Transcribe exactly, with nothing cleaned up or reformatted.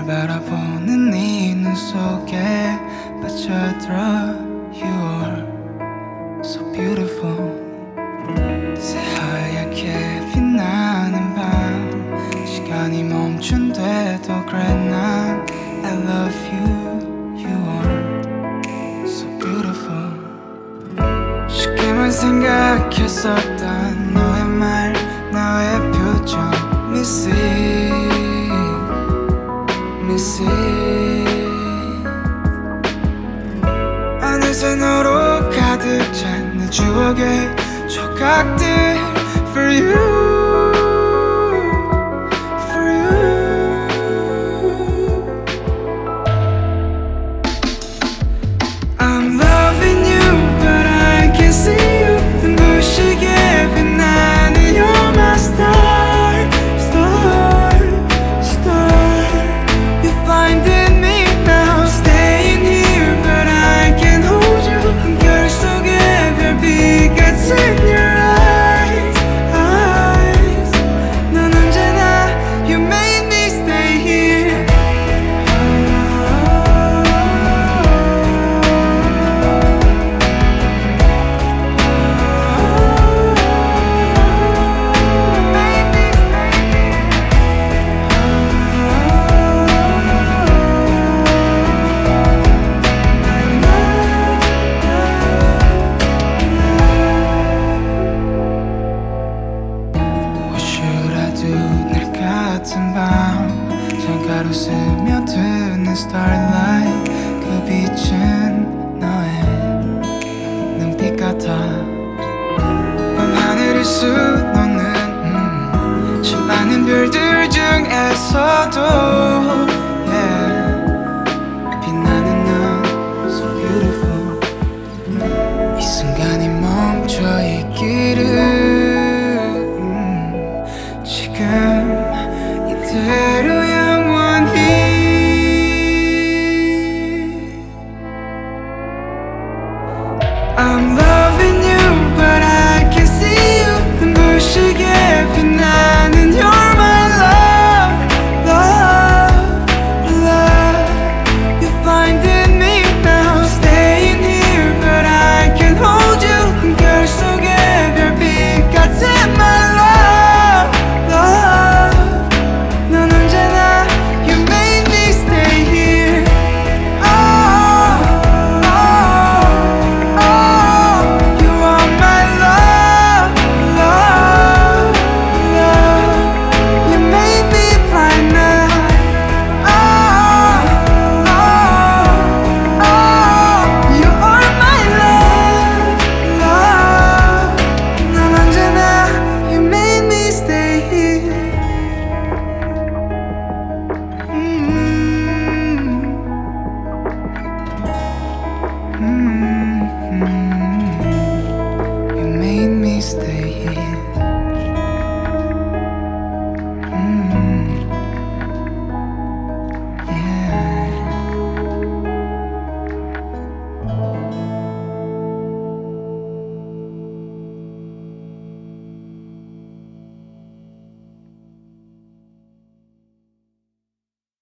바라보는 네 눈 속에 빠져들어. You are so beautiful. 새하얗게 빛나는 밤, 시간이 멈춘데도 그래 난 I love you. You are so beautiful. 쉽게만 생각했었던 너의 말, 너의 표정 Missing, missing. 어느새 너로 가득 찬 내 추억의 조각들 For you. 날 같은 밤 창가로 스며드는 starlight, 그 빛은 너의 눈빛 같아. 밤하늘을 수놓는 음, 수많은 별들 중에서도